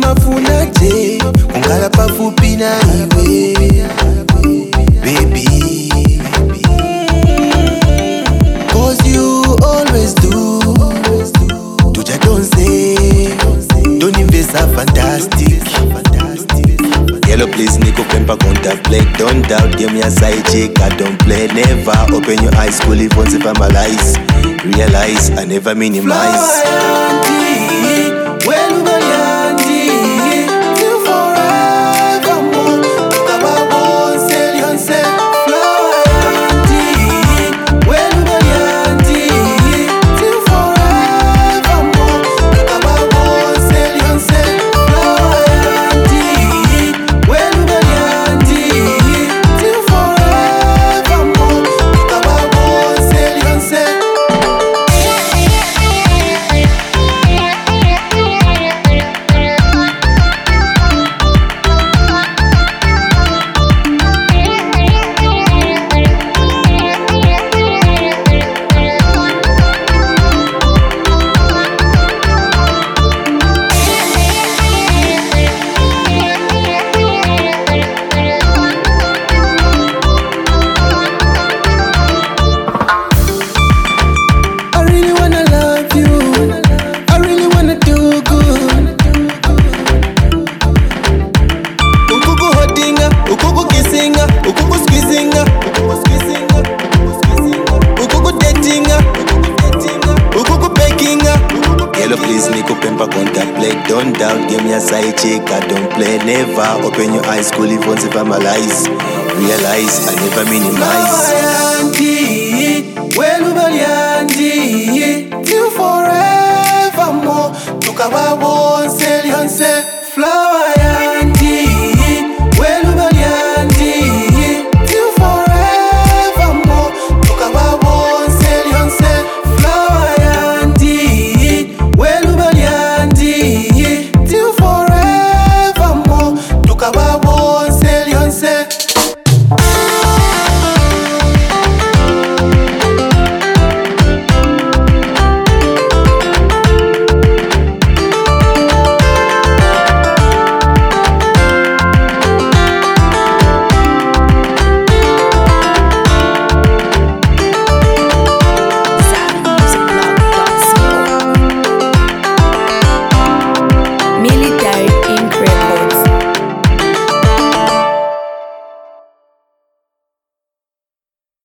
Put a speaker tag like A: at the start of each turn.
A: mafuna je kungala pafupi na iwe baby, cause you always do tuja don't say, don't invest a fantastic. Yellow please niko pempa contemplate. Don't doubt, give me a side chick, I don't play. Never open your eyes, cool if once if I'm lies. Realize, I never minimize. Please niko pempa contemplate. Don't doubt, give me a side chick, I don't play. Never open your eyes, cool if once if I'm lies. Realize, I never minimize. Till forevermore, tukaba won't sell yourself.